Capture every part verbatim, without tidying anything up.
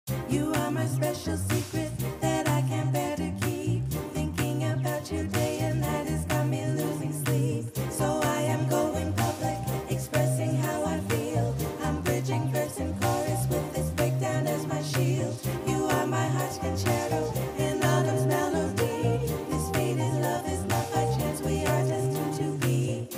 You are my special secret that I can't bear to keep. Thinking about you day and night has got me losing sleep. So I am going public, expressing how I feel. I'm bridging verse and chorus with this breakdown as my shield. You are my heart's concerto in autumn's melody. This fate is love is not by chance, we are destined to be.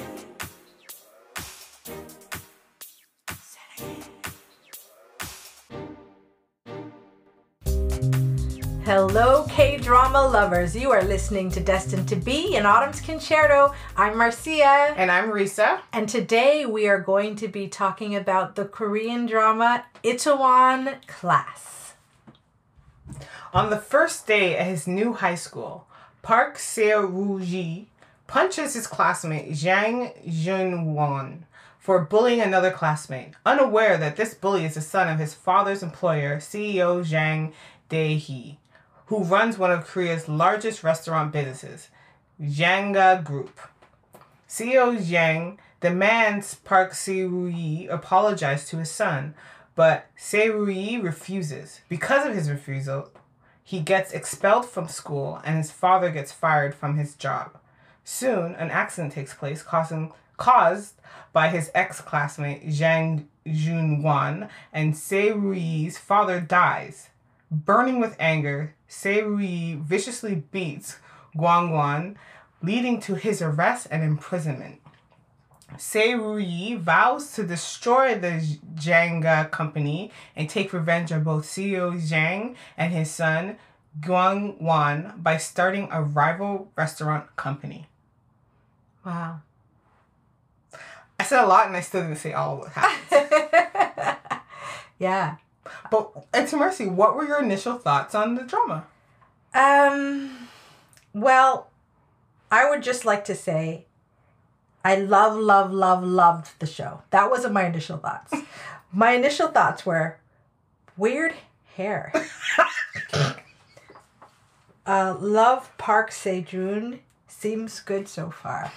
Hello, K-drama lovers. You are listening to Destined to Be in Autumn's Concerto. I'm Marcia. And I'm Risa. And today we are going to be talking about the Korean drama Itaewon Class. On the first day at his new high school, Park Seo-ji punches his classmate Jang Jun-won for bullying another classmate, unaware that this bully is the son of his father's employer, C E O Jang Dae-hee, who runs one of Korea's largest restaurant businesses, Janga Group. C E O Jang demands Park Se-roo-yi apologize to his son, but Se-roo-yi refuses. Because of his refusal, he gets expelled from school and his father gets fired from his job. Soon, an accident takes place causing, caused by his ex-classmate Jang Jun-won, and Se-roo-yi's father dies. Burning with anger, Se-roo-yi viciously beats Gwang-won, leading to his arrest and imprisonment. Se-roo-yi vows to destroy the Janga company and take revenge on both C E O Jang and his son Gwang-won by starting a rival restaurant company. Wow. I said a lot and I still didn't say all of what happened. Yeah. But, and to Mercy, what were your initial thoughts on the drama? Um, well, I would just like to say I love, love, love, loved the show. That wasn't my initial thoughts. My initial thoughts were weird hair. uh, love Park Sejun. Seems good so far.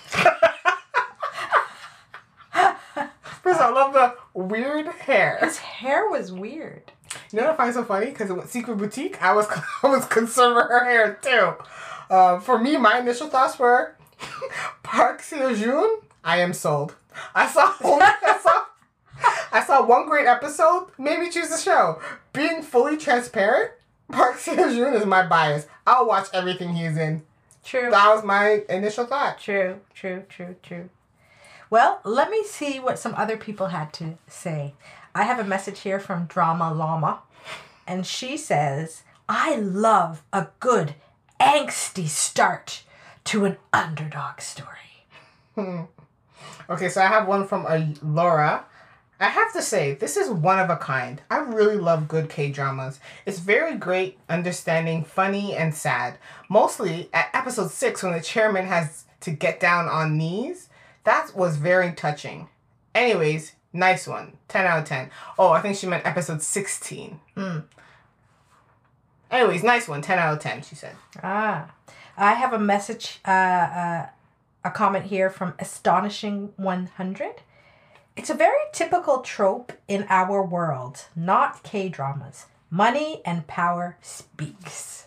First, I love the weird hair. His hair was weird. You know what I find so funny? Because with Secret Boutique, I was I was concerned with her hair too. Uh, for me, my initial thoughts were Park Seo-joon. I am sold. I saw I saw I saw one great episode. Made me choose the show. Being fully transparent, Park Seo-joon is my bias. I'll watch everything he's in. True. That was my initial thought. True. True. True. True. Well, let me see what some other people had to say. I have a message here from Drama Llama, and she says, I love a good angsty start to an underdog story. Hmm. Okay, so I have one from uh, Laura. I have to say, this is one of a kind. I really love good K-dramas. It's very great, understanding, funny, and sad. Mostly at episode six when the chairman has to get down on knees. That was very touching. Anyways, nice one. ten out of ten. Oh, I think she meant episode sixteen. Mm. Anyways, nice one. ten out of ten, she said. Ah. I have a message, uh, uh, a comment here from Astonishing one hundred. It's a very typical trope in our world, not K-dramas. Money and power speaks.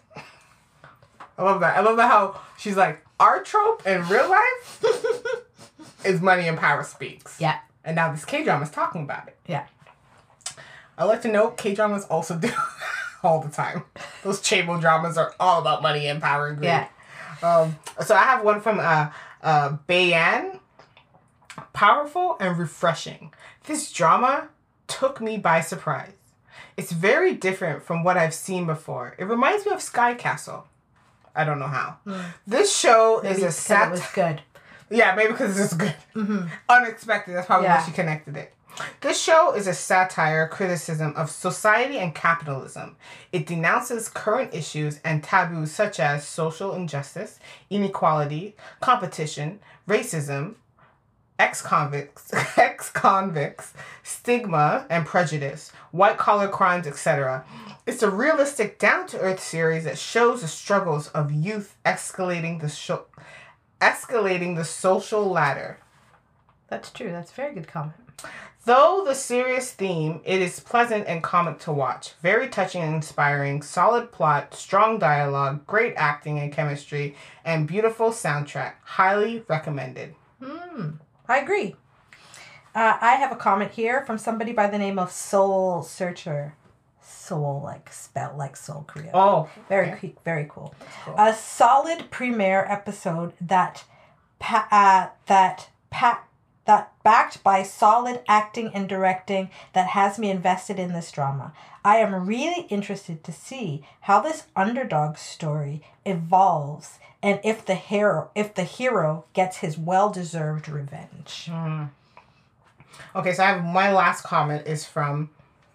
I love that. I love that how she's like, our trope in real life is money and power speaks. Yeah. And now this K-drama is talking about it. Yeah. I like to know K-dramas also do all the time. Those chaebol dramas are all about money and power and greed. Yeah. Um, so I have one from uh, uh, Bayan. Powerful and refreshing. This drama took me by surprise. It's very different from what I've seen before. It reminds me of Sky Castle. I don't know how. Mm. This show maybe is a sat. It was good. Yeah, maybe because it's good. Mm-hmm. Unexpected. That's probably yeah. why she connected it. This show is a satire criticism of society and capitalism. It denounces current issues and taboos such as social injustice, inequality, competition, racism, ex-convicts, ex-convicts, stigma and prejudice, white-collar crimes, et cetera. It's a realistic, down-to-earth series that shows the struggles of youth escalating the sho- escalating the social ladder. That's true. That's a very good comment. Though the serious theme, it is pleasant and comic to watch. Very touching and inspiring. Solid plot, strong dialogue, great acting and chemistry, and beautiful soundtrack. Highly recommended. Hmm. I agree. Uh, I have a comment here from somebody by the name of Soul Searcher. Soul, like spelled like Seoul, Korea. Oh, Very, okay. cool, very cool. cool. A solid premiere episode that, pa- uh, that pa- that backed by solid acting and directing that has me invested in this drama. I am really interested to see how this underdog story evolves and if the hero if the hero gets his well-deserved revenge. Mm. Okay, so I have my last comment is from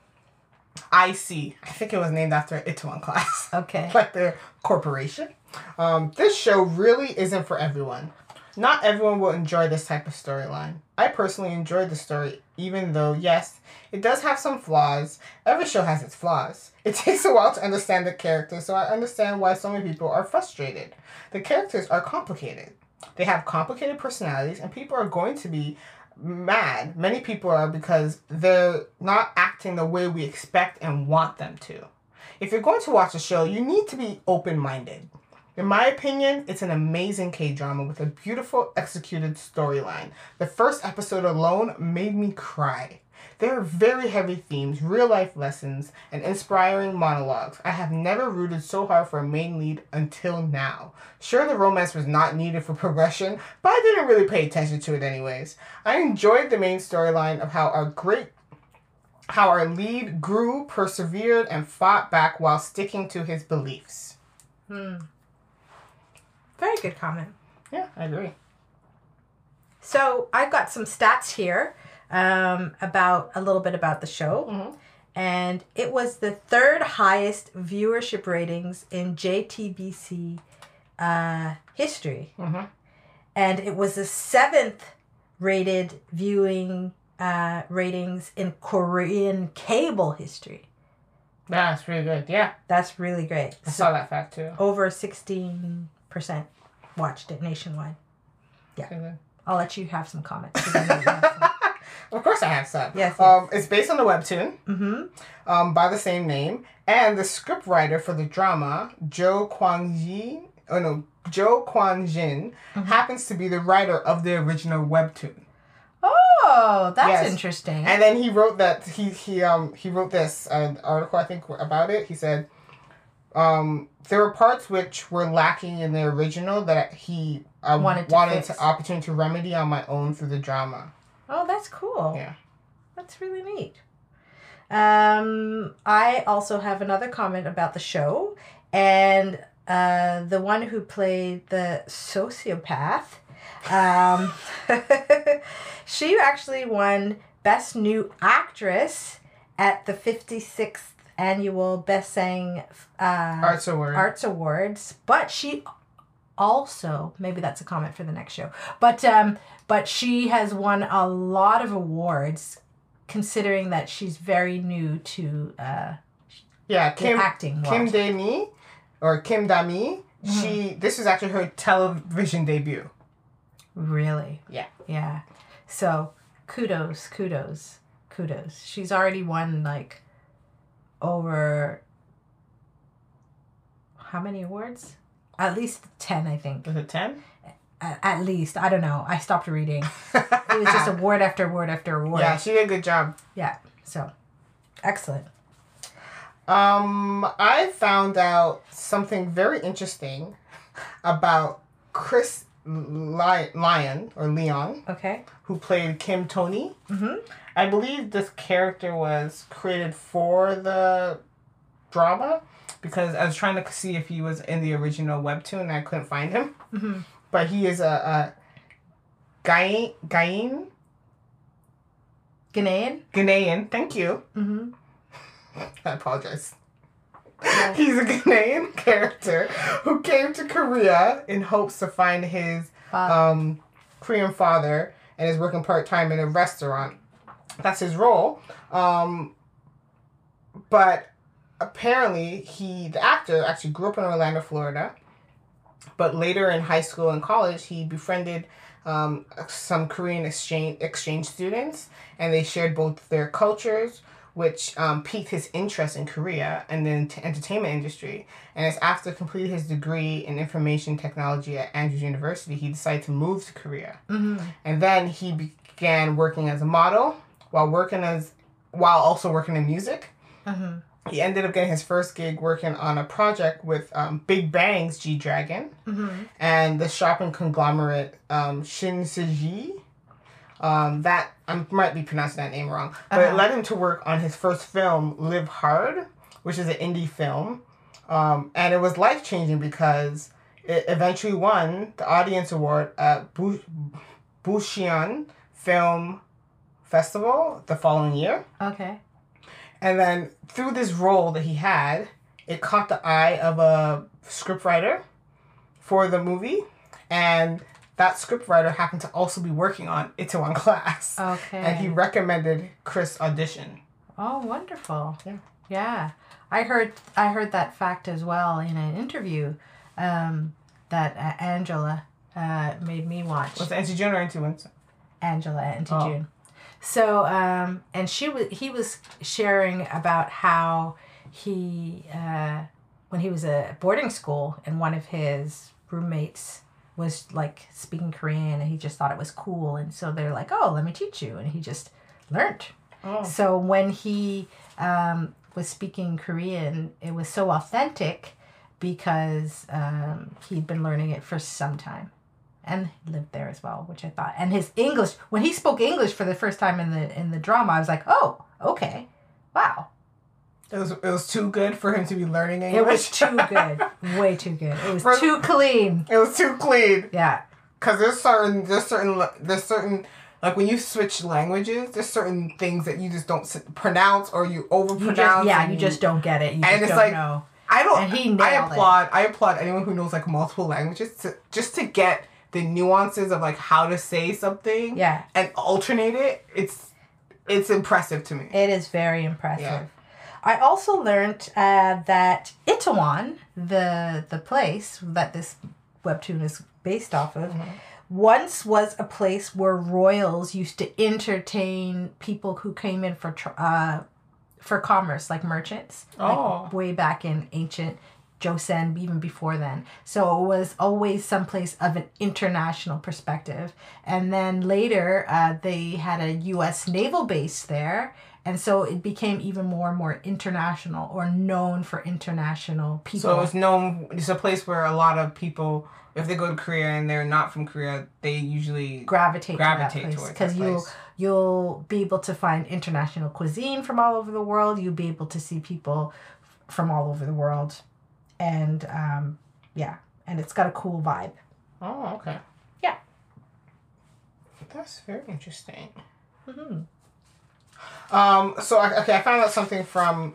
I C. I think it was named after Itaewon Class. Okay. Like the corporation. Um, this show really isn't for everyone. Not everyone will enjoy this type of storyline. I personally enjoyed the story, even though, yes, it does have some flaws. Every show has its flaws. It takes a while to understand the characters, so I understand why so many people are frustrated. The characters are complicated. They have complicated personalities, and people are going to be mad. Many people are because they're not acting the way we expect and want them to. If you're going to watch a show, you need to be open-minded. In my opinion, it's an amazing K-drama with a beautiful executed storyline. The first episode alone made me cry. There are very heavy themes, real-life lessons, and inspiring monologues. I have never rooted so hard for a main lead until now. Sure, the romance was not needed for progression, but I didn't really pay attention to it anyways. I enjoyed the main storyline of how our great how our lead grew, persevered, and fought back while sticking to his beliefs. Hmm. Very good comment. Yeah, I agree. So I've got some stats here um, about a little bit about the show. Mm-hmm. And it was the third highest viewership ratings in J T B C uh, history. Mm-hmm. And it was the seventh rated viewing uh, ratings in Korean cable history. That's really good. Yeah, That's really great. I saw that fact too. Over sixteen percent watched it nationwide. Yeah. Really good. I'll let you have some comments. 'cause I know you have some. Of course I have some. Yes, yes. Um, it's based on the webtoon Mm-hmm. um, by the same name. And the scriptwriter for the drama, Jo Kwang-ji, oh no, Jo Kwang-jin, Mm-hmm. happens to be the writer of the original webtoon. Oh, that's Yes. interesting. And then he wrote that, he he um he wrote this uh, article, I think, about it. He said, um, there were parts which were lacking in the original that he uh, Wanted to wanted fix. to opportunity to remedy on my own through the drama. Oh, that's cool. Yeah. That's really neat. Um, I also have another comment about the show, and uh, the one who played the sociopath, um, she actually won Best New Actress at the fifty-sixth Annual Baesang uh, Arts Award. Arts Awards, but she also, maybe that's a comment for the next show, but um, but she has won a lot of awards, considering that she's very new to uh, Yeah, the Kim acting Kim world. Dae-mi, or Kim Da-mi, Mm-hmm. she this is actually her television debut. Really? Yeah. Yeah. So kudos, kudos, kudos. She's already won like over how many awards? At least ten, I think. Was it ten? At, at least. I don't know. I stopped reading. It was just award after award after award. Yeah, she did a good job. Yeah. So, excellent. Um, I found out something very interesting about Chris Ly- Lyon, or Leon, Okay. who played Kim Tony. Mm-hmm. I believe this character was created for the drama because I was trying to see if he was in the original webtoon and I couldn't find him. Mm-hmm. But he is a, a Ghanaian, Ghanaian, Ghanaian? Ghanaian, thank you. Mm-hmm. I apologize. Yeah. He's a Ghanaian character who came to Korea in hopes to find his Father. um, Korean father and is working part-time in a restaurant. That's his role. Um, but apparently, he, the actor, actually grew up in Orlando, Florida. But later in high school and college, he befriended um, some Korean exchange exchange students, and they shared both their cultures, which um, piqued his interest in Korea and the ent- entertainment industry. And it's after completing his degree in information technology at Andrews University, he decided to move to Korea. Mm-hmm. And then he began working as a model while working as while also working in music. Mm-hmm. He ended up getting his first gig working on a project with um, Big Bang's G Dragon Mm-hmm. and the shopping conglomerate um, Shinseji. Um, that I might be pronouncing that name wrong, but Uh-huh. it led him to work on his first film, Live Hard, which is an indie film, um, and it was life changing because it eventually won the audience award at Bu- Bucheon Film Festival the following year. Okay. And then through this role that he had, it caught the eye of a scriptwriter for the movie, and that scriptwriter happened to also be working on Itaewon Class. Okay. And he recommended Chris audition. Oh, wonderful. Yeah. Yeah. I heard I heard that fact as well in an interview um, that uh, Angela uh, made me watch. Was it N C June or N C Winston? Angela and Oh. June. So um, and she was he was sharing about how he uh, when he was at boarding school and one of his roommates was like speaking Korean and he just thought it was cool, and so they're like, oh, let me teach you, and he just learned. Oh. So when he um, was speaking Korean, it was so authentic because um, he'd been learning it for some time and lived there as well, which I thought. And his English, when he spoke English for the first time in the in the drama, I was like, oh, okay, wow. It was it was too good for him to be learning English. It was too good, way too good. It was For- too clean. It was too clean. Yeah. Cause there's certain there's certain there's certain like when you switch languages, there's certain things that you just don't s- pronounce or you You overpronounce. just, yeah, and you just don't get it. You just and it's don't like- know. I don't. And he I nailed it. applaud. I applaud anyone who knows like multiple languages to just to get the nuances of like how to say something. Yeah. And alternate it. It's it's impressive to me. It is very impressive. Yeah. I also learned uh, that Itaewon, the the place that this webtoon is based off of, Mm-hmm. once was a place where royals used to entertain people who came in for tr- uh, for commerce, like merchants, like Oh. way back in ancient Joseon, even before then. So it was always someplace of an international perspective. And then later, uh, they had a U S naval base there. And so it became even more and more international or known for international people. So it's known. It's a place where a lot of people, if they go to Korea and they're not from Korea, they usually gravitate, gravitate to that place towards because that you'll place. you'll be able to find international cuisine from all over the world. You'll be able to see people from all over the world, and um, yeah, and it's got a cool vibe. Oh, okay. Yeah. That's very interesting. Mm-hmm. Um. So I, okay, I found out something from,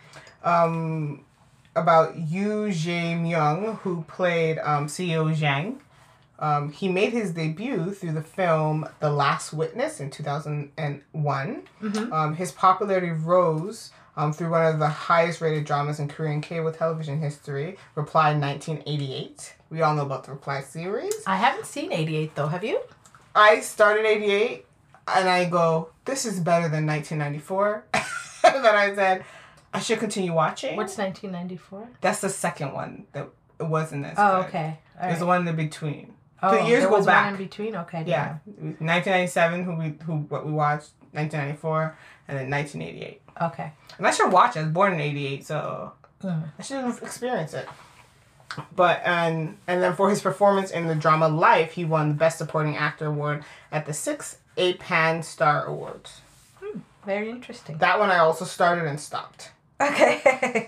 um, about Yu Jae Myung, who played um Seo Zhang. Um, he made his debut through the film The Last Witness in two thousand one. Mm-hmm. Um, his popularity rose um, through one of the highest rated dramas in Korean cable television history, Reply nineteen eighty-eight. We all know about the Reply series. I haven't seen eighty-eight though. Have you? I started eighty-eight and I go, this is better than nineteen ninety-four. And then I said, I should continue watching. What's nineteen ninety-four? That's the second one that it wasn't as Oh, good. okay. All There's right. one in the between. Oh, the years there go was back. one in between. Okay. Yeah, nineteen ninety-seven, who we who what we watched, nineteen ninety-four, and then nineteen eighty-eight. yeah. Okay. And I should watch it. I was born in eighty-eight, so Mm. I should experience it. But and and then for his performance in the drama Life, he won the Best Supporting Actor award at the sixth A P A N Star Awards. Very interesting. That one I also started and stopped. Okay.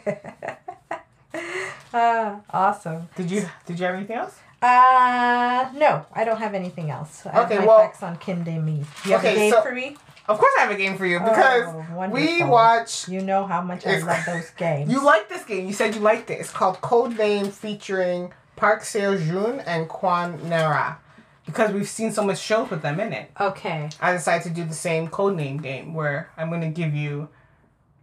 uh, awesome. Did you Did you have anything else? Uh, no, I don't have anything else. I have Okay, my well- facts on Kim Dae Mi. You have Okay, a game so- for me? Of course, I have a game for you because Oh, we wonderful. watch. You know how much I It's- love those games. You like this game. You said you liked it. It's called Code Name, featuring Park Seo Joon and Kwon Nara. Because we've seen so much shows with them in it. Okay. I decided to do the same code name game where I'm going to give you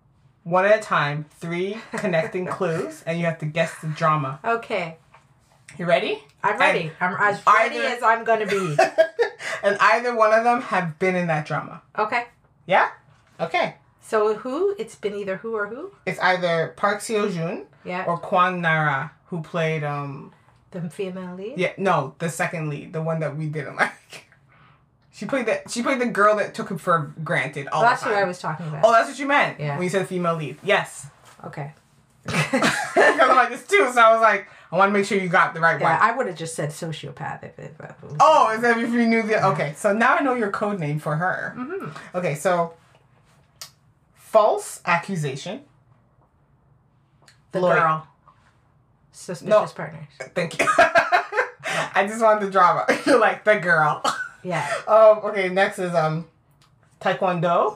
one at a time three connecting clues and you have to guess the drama. Okay. You ready? I'm ready. I'm as ready either- as I'm gonna be. And either one of them have been in that drama. Okay. Yeah? Okay. So who? It's been either who or who? It's either Park Seo-joon Yeah. or Kwon Nara, who played, um... The female lead? yeah, no, the second lead. The one that we didn't like. She played the, she played the girl that took him for granted all Well, that's the time. what I was talking about. Oh, that's what you meant? Yeah. When you said female lead. Yes. Okay. Because I'm like this too, so I was like, I want to make sure you got the right Yeah, one. I would have just said sociopath if it, if it was. Oh, is that if you knew the... Okay, so now I know your code name for her. Mm-hmm. Okay, so... False accusation. The Lloyd. girl. Suspicious No. partners. Thank you. I just wanted the drama. You're like, the girl. Yeah. Um, okay, next is um, Taekwondo.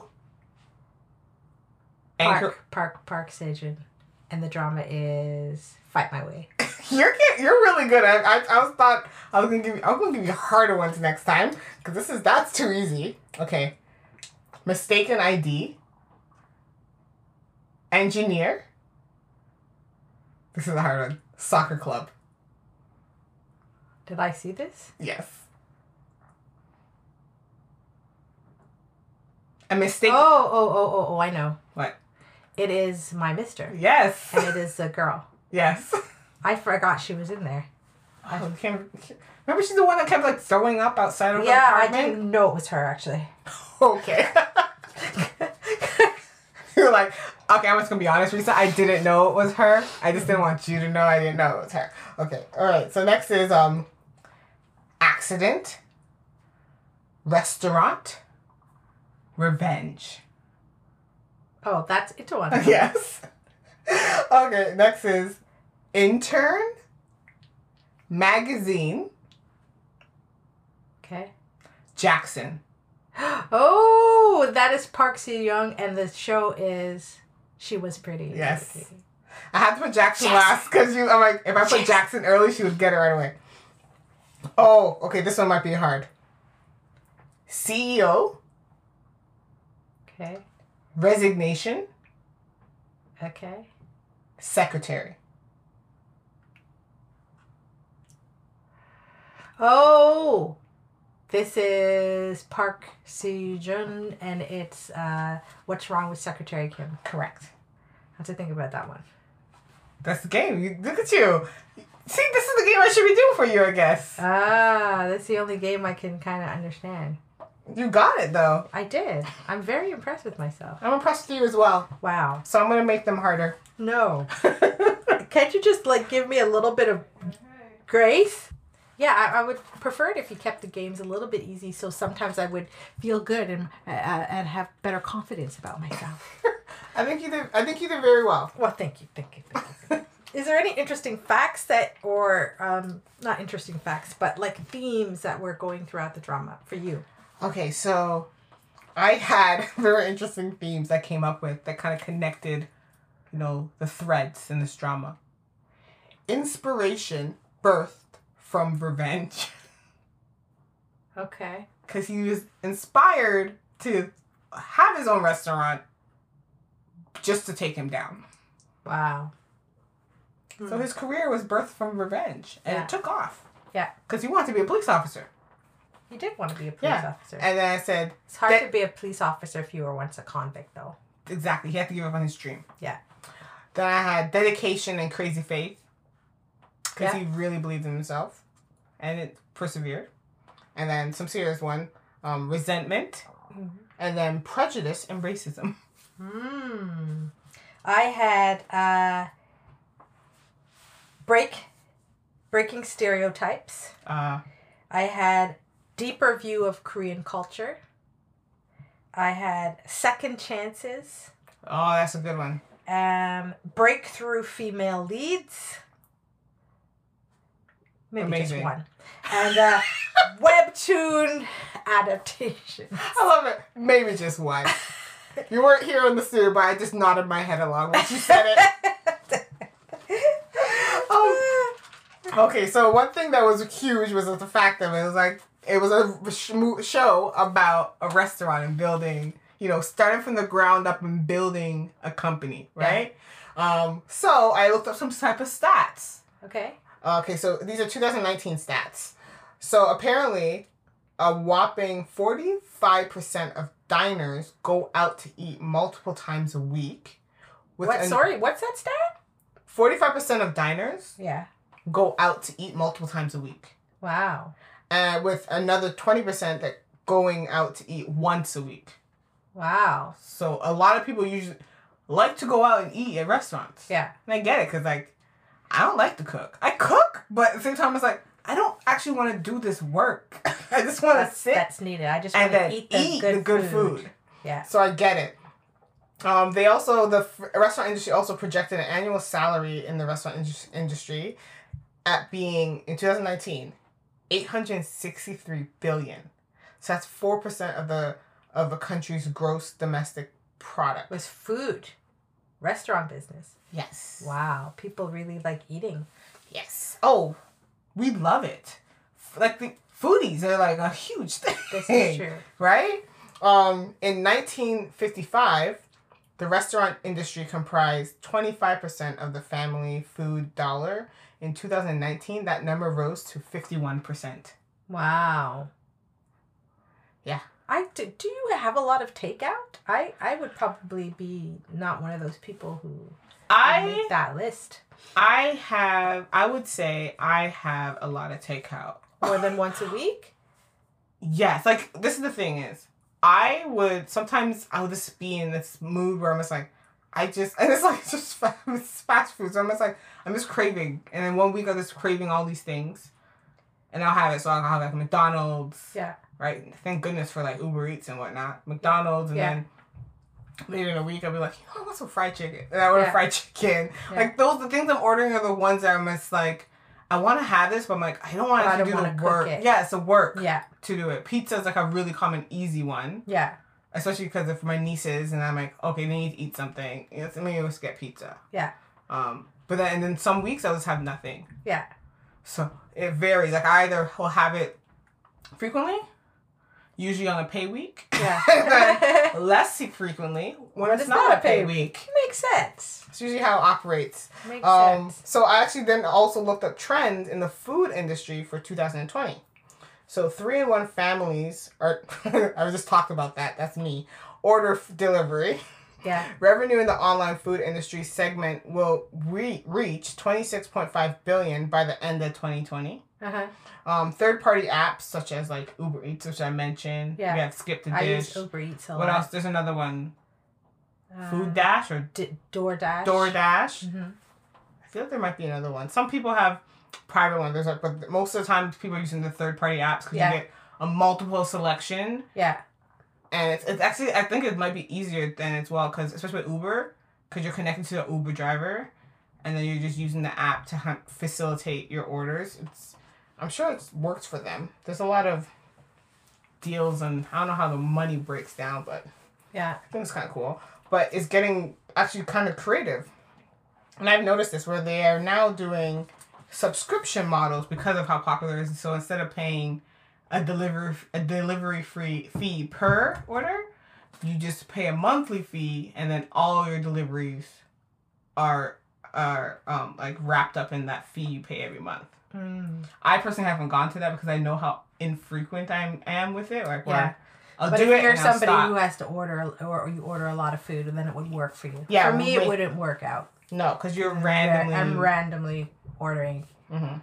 Anchor. Park, Park, Park Sejun. And the drama is Fight My Way. You're get, you're really good. I, I I was thought I was gonna give you I was gonna give you harder ones next time because this is that's too easy. Okay, Mistaken I D. Engineer. This is a hard one. Soccer club. Did I see this? Yes. A mistake. Oh, oh, oh, oh, oh, I know. What? It is My Mister. Yes. And it is a girl. Yes. I forgot she was in there. Oh, can't, remember she's the one that kept like throwing up outside of her Yeah, I apartment? didn't know it was her actually. Okay. You're like, okay, I'm just gonna be honest, Risa. I didn't know it was her. I just didn't want you to know I didn't know it was her. Okay. All right. So next is um, accident, restaurant, revenge. Oh, that's Itaewon. Yes. Okay. Next is intern, magazine, Okay. Jackson. Oh, that is Park Si Young, and the show is She Was Pretty. Yes. I had to put Jackson Yes. last because you. I'm like, if I put Yes. Jackson early, she would get it right away. Oh, okay. This one might be hard. C E O, Okay. resignation, Okay. secretary. Oh, this is Park Si Jun, and it's uh, What's Wrong with Secretary Kim. Correct. I have to think about that one. That's the game. You, look at you. See, this is the game I should be doing for you, I guess. Ah, that's the only game I can kind of understand. You got it, though. I did. I'm very impressed with myself. I'm impressed with you as well. Wow. So I'm going to make them harder. No. Can't you just like give me a little bit of grace? Yeah, I, I would prefer it if you kept the games a little bit easy, so sometimes I would feel good and uh, and have better confidence about myself. I think you did. I think you did very well. Well, thank you, thank you, thank you. Is there any interesting facts that, or um, not interesting facts, but like themes that were going throughout the drama for you? Okay, so I had very interesting themes that came up with that kind of connected, you know, the threads in this drama. Inspiration birthed from revenge. Okay. Because he was inspired to have his own restaurant just to take him down. Wow. So his career was birthed from revenge. And Yeah. it took off. Yeah. Because he wanted to be a police officer. You did want to be a police Yeah. officer. And then I said, It's hard that- to be a police officer if you were once a convict, though. exactly, he had to give up on his dream. Yeah. Then I had dedication and crazy faith. Because Yeah. he really believed in himself. And it persevered. And then some serious one, um, resentment. Mm-hmm. And then prejudice and racism. Hmm. I had uh, break, breaking stereotypes. Uh, I had deeper view of Korean culture. I had second chances. oh, that's a good one. Um, breakthrough female leads. Maybe Amazing. just one. And uh, webtoon adaptation. I love it. Maybe just one. You weren't here in the studio, but I just nodded my head along when she said it. Oh. Okay, so one thing that was huge was the fact that it was like, it was a sh- show about a restaurant and building, you know, starting from the ground up and building a company, right? Um, so I looked up some type of stats. Okay. Okay, so these are two thousand nineteen stats. So apparently, a whopping forty-five percent of diners go out to eat multiple times a week. With What? an- Sorry, what's that stat? forty-five percent of diners Yeah. go out to eat multiple times a week. Wow. And with another twenty percent that going out to eat once a week. Wow. So a lot of people usually like to go out and eat at restaurants. Yeah. And I get it, because, like, I don't like to cook. I cook, but at the same time, it's like, I don't actually want to do this work. I just want to That's, sit that's needed. I just and want then to eat the eat good, the good food. food. Yeah. So I get it. Um, they also, the f- restaurant industry also projected an annual salary in the restaurant indus- industry at being, in twenty nineteen, eight hundred sixty-three billion dollars. So that's four percent of the of a country's gross domestic product. Was food, restaurant business. Yes. Wow. People really like eating. Yes. Oh, we love it. Like, the foodies are like a huge thing. This is true. Right? Um, in nineteen fifty-five, the restaurant industry comprised twenty-five percent of the family food dollar. In two thousand nineteen, that number rose to fifty-one percent. Wow. Yeah. I do, do you have a lot of takeout? I, I would probably be not one of those people who would I make that list I have, I would say I have a lot of takeout. more than once a week. Yes, like, this is the thing is, I would, sometimes I would just be in this mood where I'm just like, I just, and it's like, just fast, it's fast food, so I'm just like, I'm just craving, and then one week I'm just craving all these things, and I'll have it, so I'll have, like, McDonald's, Yeah. right, thank goodness for, like, Uber Eats and whatnot, McDonald's, and Yeah. then later in the week I'll be like, you know, I want some fried chicken, and I order Yeah. fried chicken, Yeah. like, those, the things I'm ordering are the ones that I'm just like, I want to have this, but I'm like, I don't want But I to don't do the wanna cook work. it. Yeah, it's a work Yeah. to do it. Pizza is like a really common, easy one, Yeah. especially because of my nieces, and I'm like, okay, they need to eat something. Yes, let me just get pizza. Yeah. Um, but then and then some weeks I'll just have nothing. Yeah. So it varies. Like, I either will have it frequently, usually on a pay week. Yeah. Then less frequently when, When it's, it's not, not a a pay pay week. Makes sense. It's usually how it operates. Makes Um, sense. so I actually then also looked up trends in the food industry for two thousand twenty. So three in one families are, I just talked about that, that's me, order f- delivery. Yeah. Revenue in the online food industry segment will re- reach twenty-six point five billion dollars by the end of twenty twenty. Uh-huh. Um, third-party apps such as like Uber Eats, which I mentioned. Yeah. We have Skip the I Dish. use Uber Eats a What lot. else? There's another one. Uh, Food Dash or D- DoorDash. DoorDash. Mm-hmm. I feel like there might be another one. Some people have private ones. There's like, but most of the time people are using the third party apps because Yeah. you get a multiple selection, Yeah. and it's, it's actually I think it might be easier than as well because especially with Uber because you're connected to the Uber driver, and then you're just using the app to ha- facilitate your orders. It's I'm sure it works for them. There's a lot of deals, and I don't know how the money breaks down, but Yeah. I think it's kind of cool. But it's getting actually kind of creative. And I've noticed this where they are now doing subscription models because of how popular it is. So instead of paying a delivery a delivery free fee per order, you just pay a monthly fee, and then all your deliveries are are um like wrapped up in that fee you pay every month. Mm. I personally haven't gone to that because I know how infrequent I am with it. Like, where Yeah. I'll But do if it you're and I'll somebody stop. who has to order or you order a lot of food, then it would work for you. Yeah, For me, wait. it wouldn't work out. No, because you're Ra- randomly. I'm randomly ordering. hmm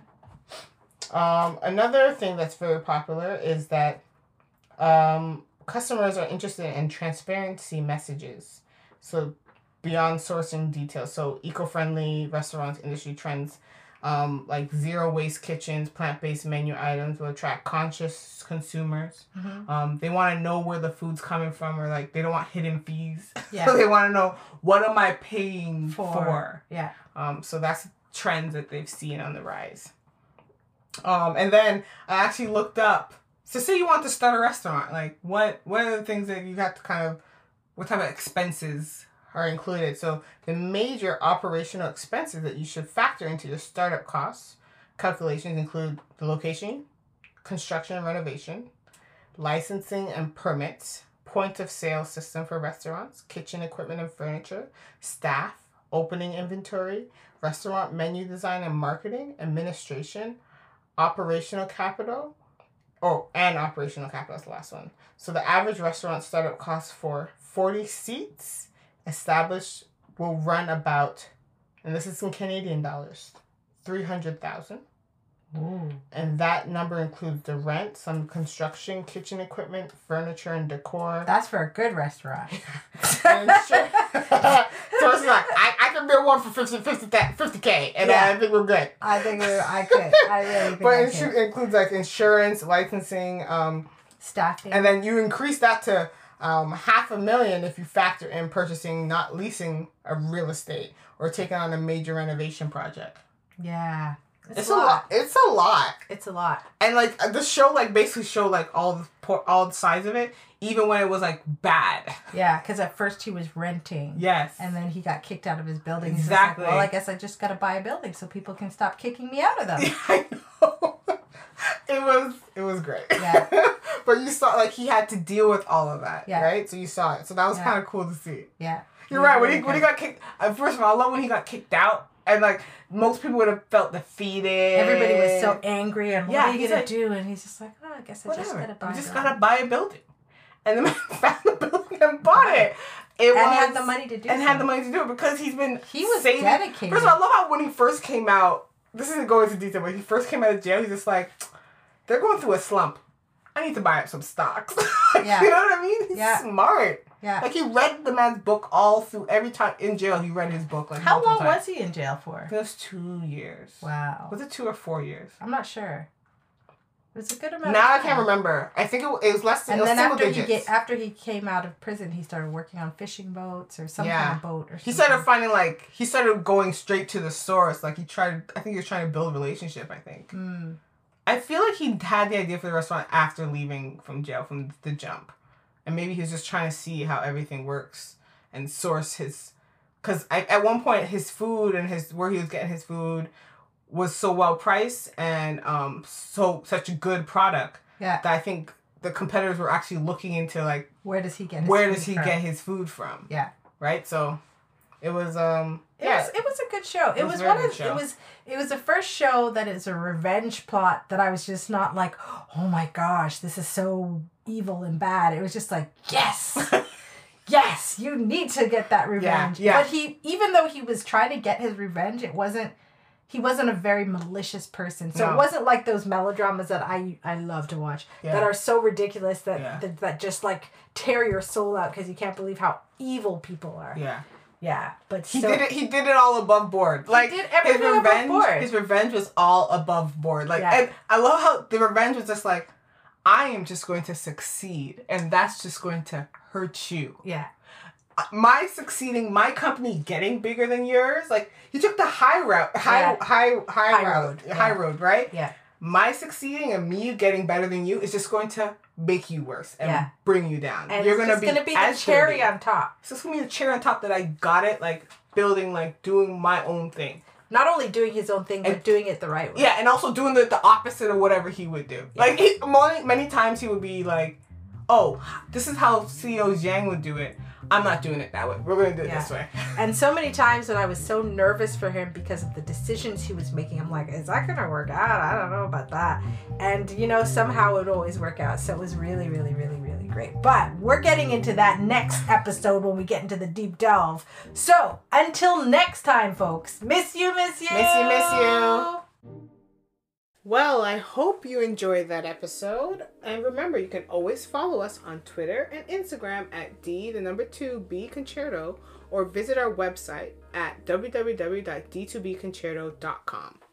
Um, another thing that's very popular is that um, customers are interested in transparency messages. So beyond sourcing details. So eco-friendly restaurants, industry trends, um, like zero waste kitchens, plant-based menu items will attract conscious consumers. Mm-hmm. Um, they want to know where the food's coming from, or like they don't want hidden fees. Yeah. So they want to know, what am I paying For. for? Yeah. Um, so that's trends that they've seen on the rise. Um, and then I actually looked up. So say you want to start a restaurant, like what what are the things that you have to kind of, what type of expenses are included? So the major operational expenses that you should factor into your startup costs calculations include the location, construction and renovation, licensing and permits, point of sale system for restaurants, kitchen equipment and furniture, staff, opening inventory, restaurant menu design and marketing, administration, operational capital, oh, and operational capital is the last one. So the average restaurant startup cost for forty seats established will run about, and this is in Canadian dollars, three hundred thousand. Ooh. And that number includes the rent, some construction, kitchen equipment, furniture, and decor. That's for a good restaurant. And sure, so it's like, I, I can build one for fifty, fifty, fifty K, and Yeah. I think we're good. I think we I could. I really think But I it could. should- includes like insurance, licensing, um, Staffing. and then you increase that to um, half a million if you factor in purchasing, not leasing, a real estate or taking on a major renovation project. yeah. It's, It's a a lot. lot. It's a lot. It's a lot. And like the show, like basically showed like all the por- all the sides of it, even when it was like bad. Yeah, because at first he was renting. Yes. And then he got kicked out of his building. He's just Exactly. like, well, I guess I just got to buy a building so people can stop kicking me out of them. I know. It was it was great. Yeah. But you saw like he had to deal with all of that, Yeah. right? So you saw it. So that was Yeah. kind of cool to see. Yeah. You're was right. When really he when he good. got kicked, uh, first of all, I love when he got kicked out, and like most people would have felt defeated. Everybody was so angry and what Yeah, are you he's gonna like, do? And he's just like, oh, I guess I just Whatever. gotta buy. You just it. gotta buy a building, and the man found the building and bought it. It and was, had the money to do. and so. had the money to do it because he's been He was saving. dedicated. First of all, I love how when he first came out. This isn't going into detail, but he first came out of jail. He's just like, they're going through a slump. I need to buy up some stocks. Yeah. You know what I mean? He's Yeah. smart. Yeah. Like he read the man's book all through. Every time in jail, he read his book. Like How multiple long times. was he in jail for? It was two years. Wow. Was it two or four years? I'm not sure. It was a good amount. Now I of time. can't remember. I think it, it was less than. And it was then single after digits. he get after he came out of prison, he started working on fishing boats or some Yeah. kind of boat or something. He started finding like he started going straight to the source. Like he tried. I think he was trying to build a relationship. I think. Mm. I feel like he had the idea for the restaurant after leaving from jail from the jump, and maybe he was just trying to see how everything works and source his. Because at one point his food and his where he was getting his food was so well priced and um so such a good product Yeah. that I think the competitors were actually looking into like Where does he get? His where food does he from? get his food from? Yeah. Right. So it was um It yeah was it was a good show. It, It was was, a very one good of show. it was it was the first show that is a revenge plot that I was just not like, oh my gosh, this is so evil and bad. It was just like, yes. Yes, you need to get that revenge. yeah. But he even though he was trying to get his revenge, it wasn't he wasn't a very malicious person. So No. it wasn't like those melodramas that I I love to watch Yeah. that are so ridiculous that Yeah. that, that just like tear your soul out because you can't believe how evil people are. yeah. Yeah, but He so, did it. He did it all above board. Like did everything his above revenge. board. His revenge was all above board. Like, Yeah. and I love how the revenge was just like, I am just going to succeed, and that's just going to hurt you. Yeah. My succeeding, my company getting bigger than yours. Like he took the high route, high, Yeah. high, high, High route, road, yeah. high road, right? Yeah. My succeeding and me getting better than you is just going to make you worse and Yeah. bring you down. And You're it's gonna just be gonna be the as cherry dirty. on top. It's just gonna be the cherry on top that I got it, like building, like doing my own thing. Not only doing his own thing, but And- doing it the right way. Yeah, and also doing the, the opposite of whatever he would do. Like he, many, many times he would be like, "Oh, this is how C E O Zhang would do it. I'm not doing it that way. We're gonna do it Yeah. this way." And so many times when I was so nervous for him because of the decisions he was making, I'm like, is that gonna work out? I don't know about that. And you know, somehow it would always work out. So it was really, really, really, really great. But we're getting into that next episode when we get into the deep delve. So until next time, folks, miss you, miss you. Miss you, miss you. Well, I hope you enjoyed that episode. And remember, you can always follow us on Twitter and Instagram at D, the number two, B Concerto, or visit our website at w w w dot d two b concerto dot com.